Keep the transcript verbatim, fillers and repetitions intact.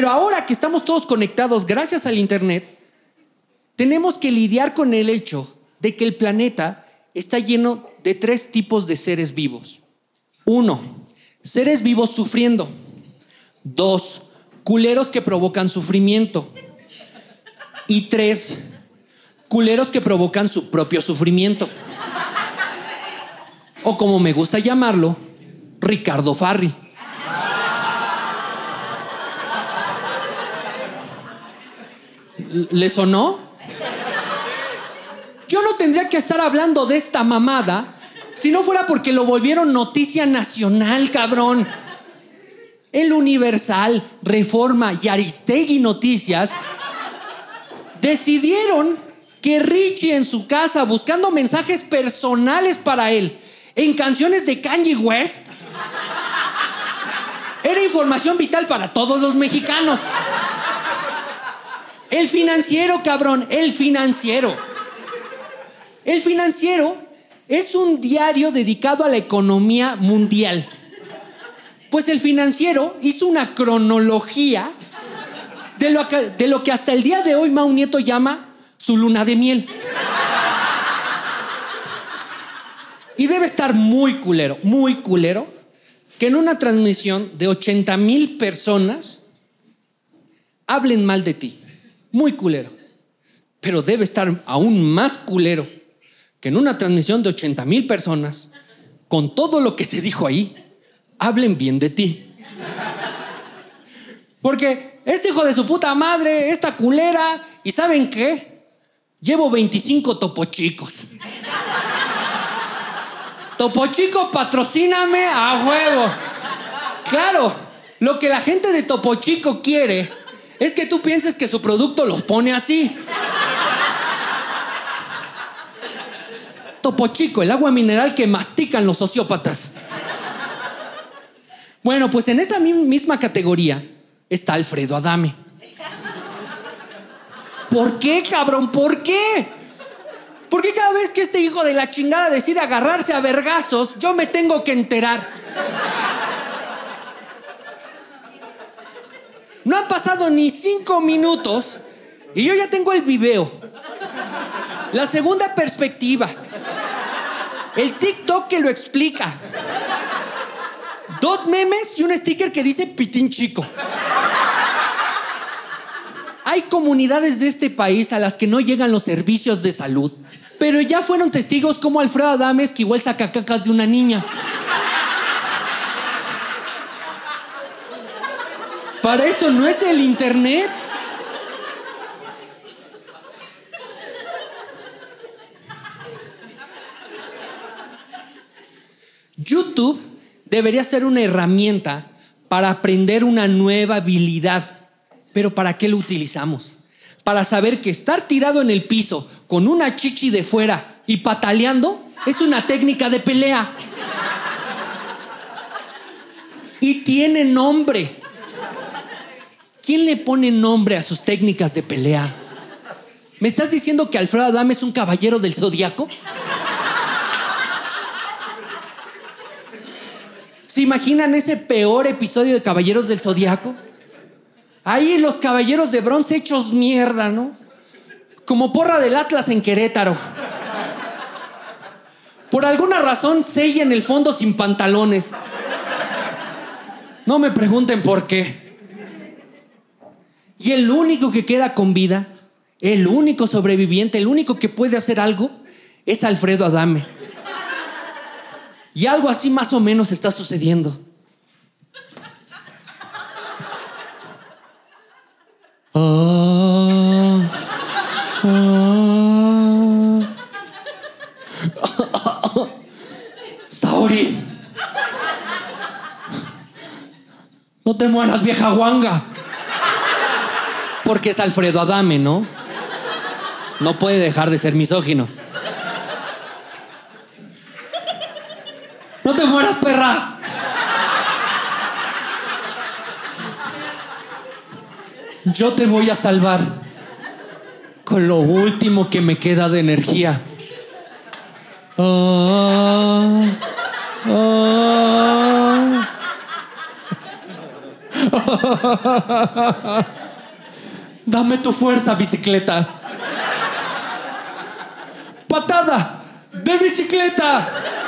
Pero ahora que estamos todos conectados gracias al internet, tenemos que lidiar con el hecho de que el planeta está lleno de tres tipos de seres vivos. Uno, seres vivos sufriendo. Dos, culeros que provocan sufrimiento. Y tres, culeros que provocan su propio sufrimiento. O como me gusta llamarlo, Ricardo Farri. ¿Le sonó? Yo no tendría que estar hablando de esta mamada si no fuera porque lo volvieron noticia nacional, cabrón. El Universal, Reforma y Aristegui Noticias decidieron que Richie en su casa, buscando mensajes personales para él en canciones de Kanye West, era información vital para todos los mexicanos. El Financiero, cabrón, El Financiero. El Financiero es un diario dedicado a la economía mundial. Pues El Financiero hizo una cronología de lo que, de lo que hasta el día de hoy Mau Nieto llama su luna de miel. Y debe estar muy culero, muy culero, que en una transmisión de ochenta mil personas hablen mal de ti. Muy culero. Pero debe estar aún más culero que en una transmisión de ochenta mil personas, con todo lo que se dijo ahí, hablen bien de ti. Porque este hijo de su puta madre, esta culera, ¿y saben qué? Llevo veinticinco topochicos. Topo Chico, patrocíname a huevo. Claro, lo que la gente de Topo Chico quiere es que tú pienses que su producto los pone así. Topo Chico, el agua mineral que mastican los sociópatas. Bueno, pues en esa misma categoría está Alfredo Adame. ¿Por qué, cabrón? ¿Por qué? ¿Por qué cada vez que este hijo de la chingada decide agarrarse a vergazos, yo me tengo que enterar? No han pasado ni cinco minutos y yo ya tengo el video, la segunda perspectiva, el TikTok que lo explica, dos memes y un sticker que dice pitín chico. Hay comunidades de este país a las que no llegan los servicios de salud, pero ya fueron testigos como Alfredo Adame esquivó el sacacacas de una niña. Para eso no es el internet. YouTube debería ser una herramienta para aprender una nueva habilidad. Pero ¿para qué lo utilizamos? Para saber que estar tirado en el piso con una chichi de fuera y pataleando es una técnica de pelea. Y tiene nombre. ¿Quién le pone nombre a sus técnicas de pelea? ¿Me estás diciendo que Alfredo Adame es un caballero del zodiaco? ¿Se imaginan ese peor episodio de Caballeros del Zodiaco? Ahí los caballeros de bronce hechos mierda, ¿no? Como porra del Atlas en Querétaro. Por alguna razón, Seiya en el fondo sin pantalones. No me pregunten por qué. Y el único que queda con vida, el único sobreviviente, el único que puede hacer algo, es Alfredo Adame. Y algo así más o menos está sucediendo. Oh, oh. Saori, no te mueras, vieja guanga. Porque es Alfredo Adame, ¿no? No puede dejar de ser misógino. No te mueras, perra. Yo te voy a salvar con lo último que me queda de energía. Oh, oh, Dame tu fuerza, bicicleta. Patada de bicicleta.